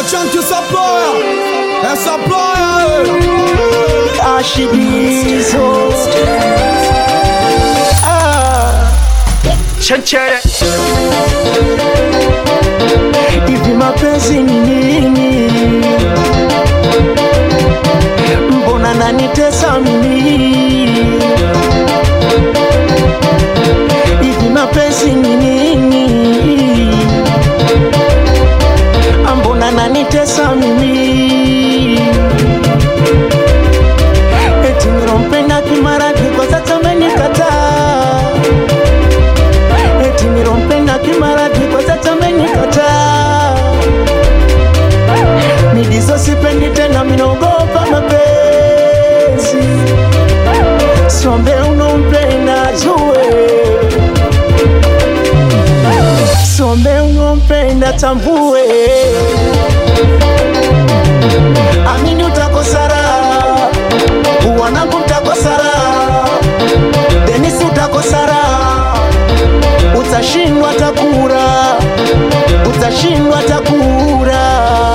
Chunky Supplier, Supplier, Ashidizo Chanchere hivi mapenzi ni nini? Mbona nanitesa mimi? Hivi mapenzi ni nini? Mbona nanitesa mimi? Eti nilompenda kimaradhi kwa sasa amenikataa. Eti nilompenda kimaradhi kwa sasa amenikataa. Midizo sipendi tena, minaogopa mapenzi. Sombe unompenda jue, sombe unompenda tambue. Amini utakosara, wanangu utakosara, Denisi utakosara, utashindwa takura, utashindwa takura.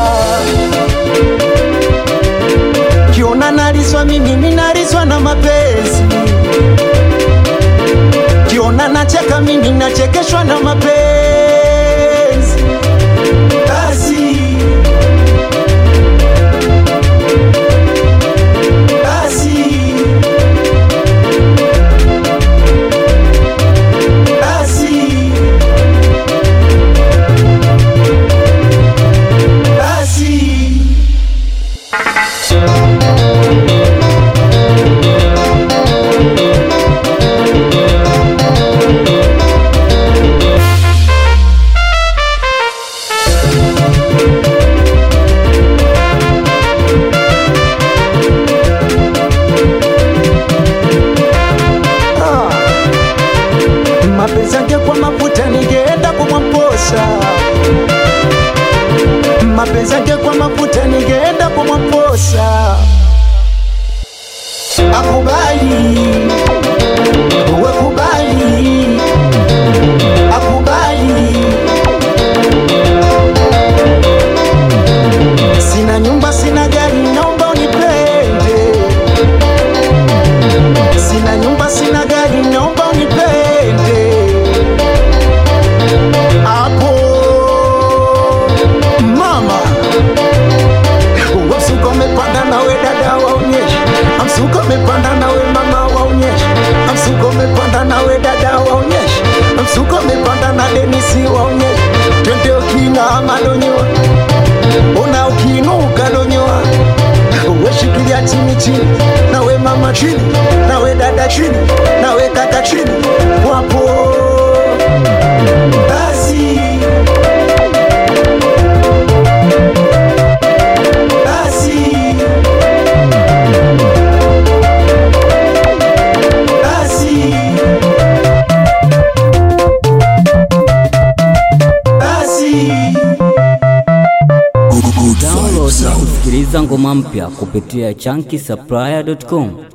Kiona nariswa mimi minariswa na mapenzi. Kiona nacheka mimi nachekeshwa na mapenzi. Mapenzi yange kwa mafuta ningeenda kumwamposha. Mapenzi yange kwa mafuta ningeenda kumwamposha. Akubali, uwe kubali, akubali. Sina nyumba, sina gari, naomba unipende. Sina nyumba, sina gari, naomba unipende. Apo mama, msuko mepanda nawe dada waonyeshe. Msuko mepanda nawe mama waonyeshe. Msuko mepanda nawe dada waonyeshe. Msuko mepanda na Denisi waonyeshe. Twende ukina madonyoa, ona ukinuka donyoa. Uwe shikilia chini chini, nawe mama chini, nawe dada chini, nawe kaka chini. Wapo basi, basi, basi, basi. Download na kusikiliza ngoma mpya kupitia chunkysupplier.com.